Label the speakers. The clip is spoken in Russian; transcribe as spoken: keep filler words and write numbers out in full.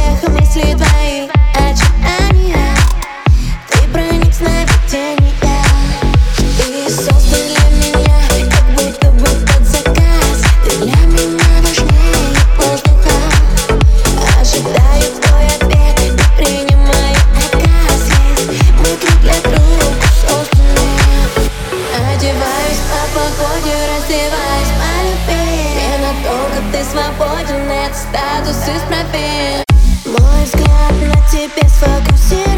Speaker 1: эхо мыслей твоих, очарования. Ты проник в сновидения и создан для меня, как будто бы под заказ. Ты для меня важнее воздуха. Ожидаю твой ответ и принимаю отказ. Ведь мы друг для друга созданы. Одеваюсь по погоде, раздеваюсь по любви. Не надолго ты свободен, это статус из профиль. Мой взгляд на тебе сфокусирован.